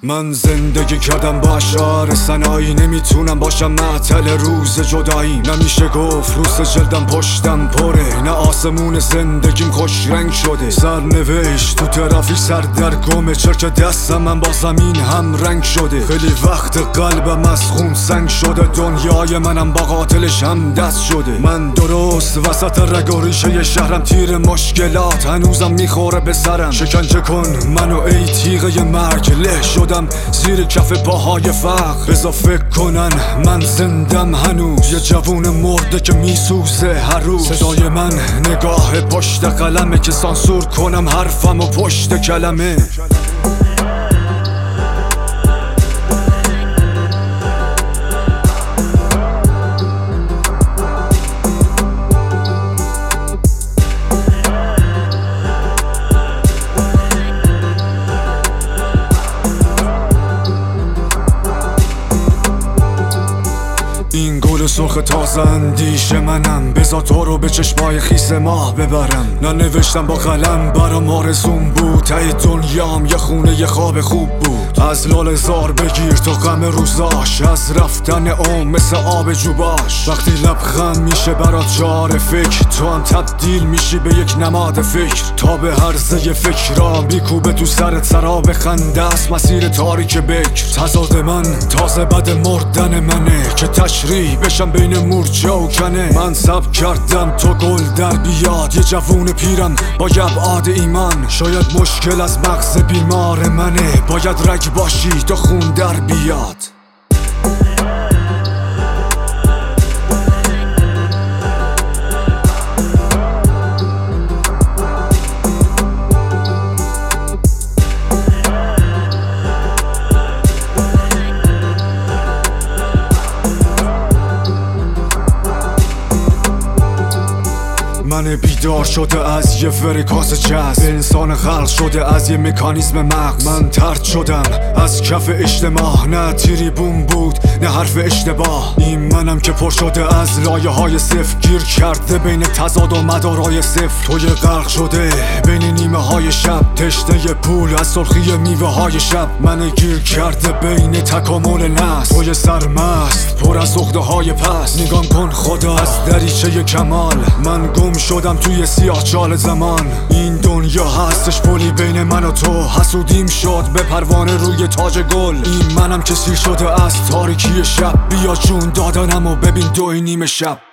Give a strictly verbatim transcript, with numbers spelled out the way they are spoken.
من زندگی کردم با اشعار سنایی، نمیتونم باشم معطل روز جدایی. نمیشه گفت روز جلدم پشتم پره، نه آسمون زندگیم خوش رنگ شده. سرنوشت تو ترافیک سر در گمه، چرک دستم من با زمین هم رنگ شده. خیلی وقت قلبم از خون سنگ شده، دنیای منم با قاتلش هم دست شده. من درست وسط رگ و ریشه شهرم، تیر مشکلات هنوزم میخوره به سرم. شکنجه کن منو ای تیغه مرگ، له شدم زیر کف پاهای فقر. بذار فکر کنن من زندم هنوز، یه جوون مرده که میسوزه هر روز. صدای من نگاه پشت قلمه که سانسور کنم حرفم و پشت کلمه. این گل سرخ تازه اندیش منم، بذار تو رو به چشمای خیس ماه ببرم. ننوشتم با قلم برام آرزوم بود، ته دنیام یه خونه یه خواب خوب بود. از لال زار بگیر تو غم روزاش، از رفتن عمر مثل آب جوباش. وقتی لبخند میشه برات جار فکر، تو هم تبدیل میشی به یک نماد فکر. تا به هرزه فکر را میکوبه تو سرت، سراب خنده است مسیر تاریک بکر. تضاد من تازه بد مردن منه که تشریح بشم بین مورچه و کنه. من سب کردم تو گل در بیاد، یه جوون پیرم با ابعاد ایمان. شاید مشکل از مغز بیمار منه، باید رگ باشی تا خون در بیاد. من بیدار شده از یه فرکانس جاز، انسان خلق شده از یه مکانیزم مغز. من طرد شدم از کف اجتماع، نه تریبون بود نه حرف اشتباه. این منم که پر شده از لایه های صفر، گیر کرده بین تضاد و مدارای صفر. توی غرق شده بین نیمه های شب، تشنه پول از سرخی میوه های شب. من گیر کرده بین تکامل نسل، توی سرمست پر از عقده های پس. نگام کن خدا از دریچه کمال، من گم شدم توی سیاه چال زمان. این دنیا هستش پلی بین من و تو، حسودیم شد به پروانه روی تاج گل. این منم که سیر شده از تاریکی شب، بیا جون دادنم و ببین دو نیمه شب.